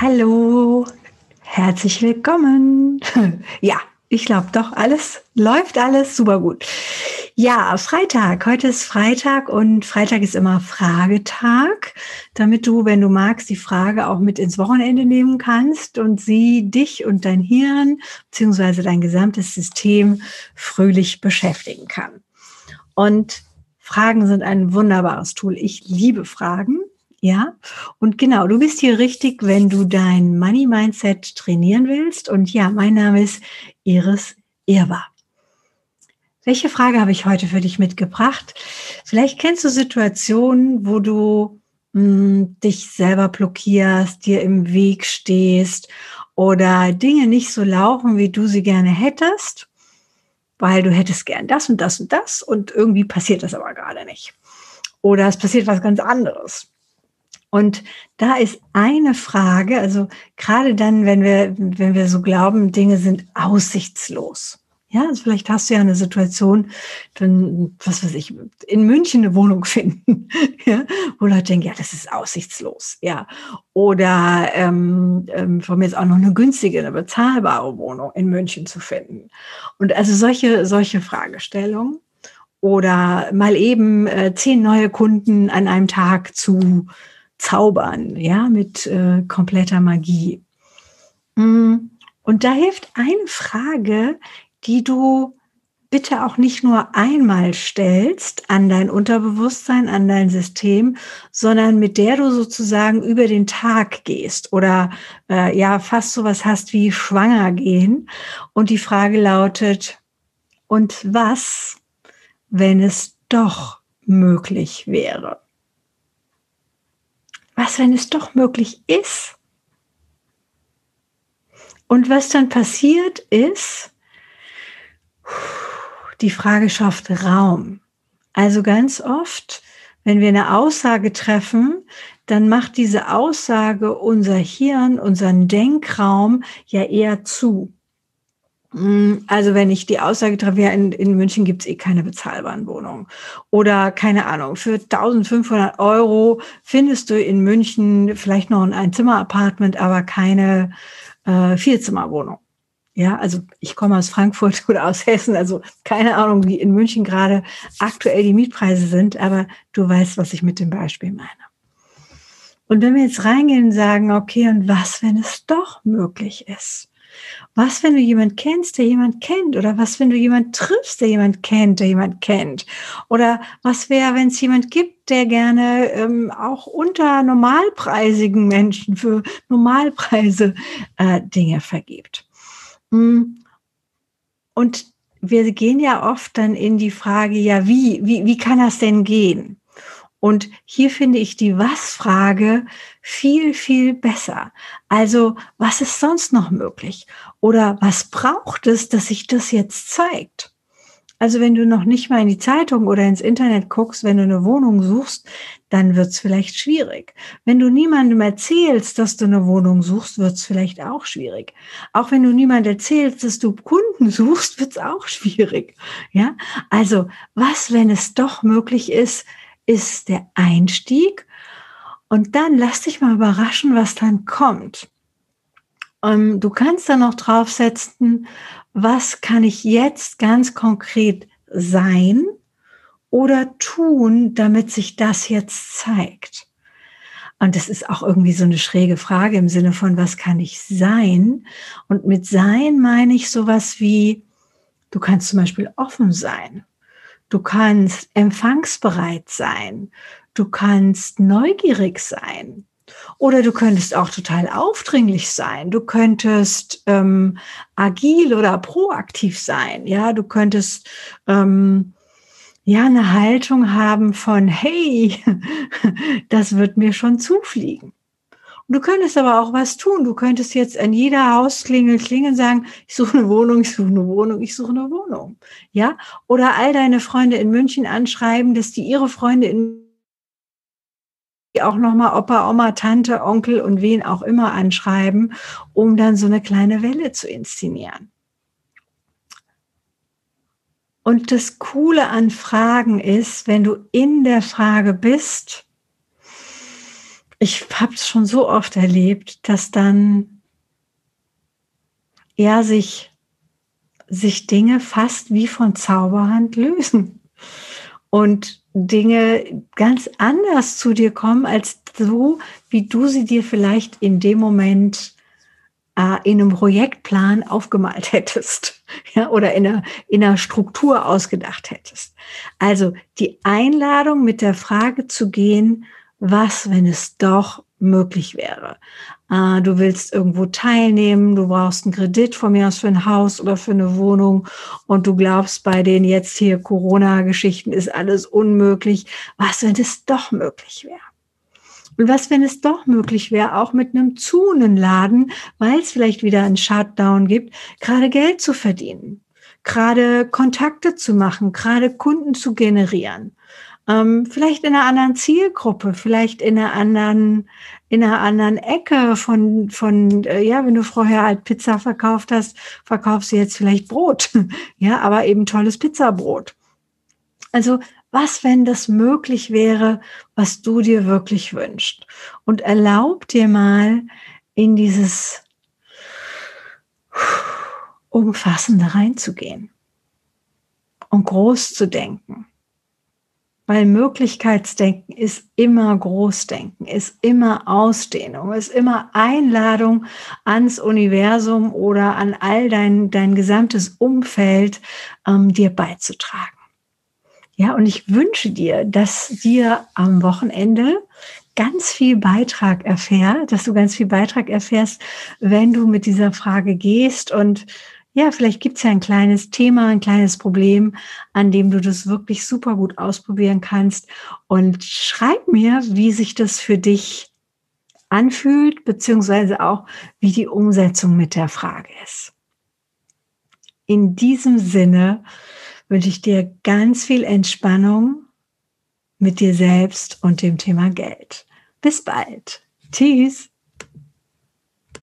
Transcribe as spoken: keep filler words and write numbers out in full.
Hallo, herzlich willkommen. Ja, ich glaube doch, alles läuft alles super gut. Ja, Freitag. Heute ist Freitag und Freitag ist immer Fragetag, damit du, wenn du magst, die Frage auch mit ins Wochenende nehmen kannst und sie dich und dein Hirn beziehungsweise dein gesamtes System fröhlich beschäftigen kann. Und Fragen sind ein wunderbares Tool. Ich liebe Fragen. Ja, und genau, du bist hier richtig, wenn du dein Money Mindset trainieren willst. Und ja, mein Name ist Iris Irwa. Welche Frage habe ich heute für dich mitgebracht? Vielleicht kennst du Situationen, wo du mh, dich selber blockierst, dir im Weg stehst oder Dinge nicht so laufen, wie du sie gerne hättest, weil du hättest gern das und das und das und irgendwie passiert das aber gerade nicht. Oder es passiert was ganz anderes. Und da ist eine Frage, also gerade dann, wenn wir, wenn wir so glauben, Dinge sind aussichtslos. Ja, also vielleicht hast du ja eine Situation, dann, was weiß ich, in München eine Wohnung finden, ja, wo Leute denken, ja, das ist aussichtslos, ja. Oder ähm, ähm, von mir ist auch noch eine günstige, eine bezahlbare Wohnung in München zu finden. Und also solche, solche Fragestellungen. Oder mal eben äh, zehn neue Kunden an einem Tag zu zaubern, ja, mit äh, kompletter Magie. Und da hilft eine Frage, die du bitte auch nicht nur einmal stellst an dein Unterbewusstsein, an dein System, sondern mit der du sozusagen über den Tag gehst oder äh, ja fast sowas hast wie schwanger gehen. Und die Frage lautet, und was, wenn es doch möglich wäre? Was, wenn es doch möglich ist? Und was dann passiert ist, die Frage schafft Raum. Also ganz oft, wenn wir eine Aussage treffen, dann macht diese Aussage unser Hirn, unseren Denkraum ja eher zu. Also wenn ich die Aussage treffe, ja, in, in München gibt es eh keine bezahlbaren Wohnungen. Oder keine Ahnung, für eintausendfünfhundert Euro findest du in München vielleicht noch ein Einzimmer-Apartment, aber keine äh, Vierzimmerwohnung. Ja, also ich komme aus Frankfurt oder aus Hessen, also keine Ahnung, wie in München gerade aktuell die Mietpreise sind, aber du weißt, was ich mit dem Beispiel meine. Und wenn wir jetzt reingehen und sagen, okay, und was, wenn es doch möglich ist? Was, wenn du jemand kennst, der jemand kennt? Oder was, wenn du jemand triffst, der jemand kennt, der jemand kennt? Oder was wäre, wenn es jemand gibt, der gerne ähm, auch unter normalpreisigen Menschen für Normalpreise äh, Dinge vergibt? Und wir gehen ja oft dann in die Frage, ja, wie, wie, wie kann das denn gehen? Und hier finde ich die Was-Frage viel, viel besser. Also, was ist sonst noch möglich? Oder was braucht es, dass sich das jetzt zeigt? Also, wenn du noch nicht mal in die Zeitung oder ins Internet guckst, wenn du eine Wohnung suchst, dann wird es vielleicht schwierig. Wenn du niemandem erzählst, dass du eine Wohnung suchst, wird es vielleicht auch schwierig. Auch wenn du niemandem erzählst, dass du Kunden suchst, wird es auch schwierig. Ja, also, was, wenn es doch möglich ist, ist der Einstieg. Und dann lass dich mal überraschen, was dann kommt. Um, du kannst dann noch draufsetzen, was kann ich jetzt ganz konkret sein oder tun, damit sich das jetzt zeigt. Und das ist auch irgendwie so eine schräge Frage im Sinne von, was kann ich sein? Und mit sein meine ich sowas wie, du kannst zum Beispiel offen sein. Du kannst empfangsbereit sein. Du kannst neugierig sein. Oder du könntest auch total aufdringlich sein. Du könntest ähm, agil oder proaktiv sein. Ja, du könntest ähm, ja eine Haltung haben von, hey, das wird mir schon zufliegen. Und du könntest aber auch was tun. Du könntest jetzt an jeder Hausklingel klingeln und sagen, ich suche eine Wohnung, ich suche eine Wohnung, ich suche eine Wohnung. Ja, oder all deine Freunde in München anschreiben, dass die ihre Freunde in auch nochmal Opa, Oma, Tante, Onkel und wen auch immer anschreiben, um dann so eine kleine Welle zu inszenieren. Und das Coole an Fragen ist, wenn du in der Frage bist, ich habe es schon so oft erlebt, dass dann ja sich, sich Dinge fast wie von Zauberhand lösen und Dinge ganz anders zu dir kommen, als so, wie du sie dir vielleicht in dem Moment äh, in einem Projektplan aufgemalt hättest, ja, oder in einer, in einer Struktur ausgedacht hättest. Also die Einladung, mit der Frage zu gehen, was, wenn es doch möglich wäre? Äh, du willst irgendwo teilnehmen, du brauchst einen Kredit von mir aus für ein Haus oder für eine Wohnung und du glaubst, bei den jetzt hier Corona-Geschichten ist alles unmöglich. Was, wenn es doch möglich wäre? Und was, wenn es doch möglich wäre, auch mit einem Laden, weil es vielleicht wieder einen Shutdown gibt, gerade Geld zu verdienen, gerade Kontakte zu machen, gerade Kunden zu generieren, ähm, vielleicht in einer anderen Zielgruppe, vielleicht in einer anderen, in einer anderen Ecke von, von äh, ja, wenn du vorher halt Pizza verkauft hast, verkaufst du jetzt vielleicht Brot, ja, aber eben tolles Pizzabrot. Also, was, wenn das möglich wäre, was du dir wirklich wünschst? Und erlaub dir mal, in dieses Umfassende reinzugehen und groß zu denken. Weil Möglichkeitsdenken ist immer Großdenken, ist immer Ausdehnung, ist immer Einladung ans Universum oder an all dein, dein gesamtes Umfeld, ähm, dir beizutragen. Ja, und ich wünsche dir, dass dir am Wochenende ganz viel Beitrag erfährt, dass du ganz viel Beitrag erfährst, wenn du mit dieser Frage gehst. Und ja, vielleicht gibt es ja ein kleines Thema, ein kleines Problem, an dem du das wirklich super gut ausprobieren kannst. Und schreib mir, wie sich das für dich anfühlt, beziehungsweise auch, wie die Umsetzung mit der Frage ist. In diesem Sinne wünsche ich dir ganz viel Entspannung mit dir selbst und dem Thema Geld. Bis bald. Tschüss.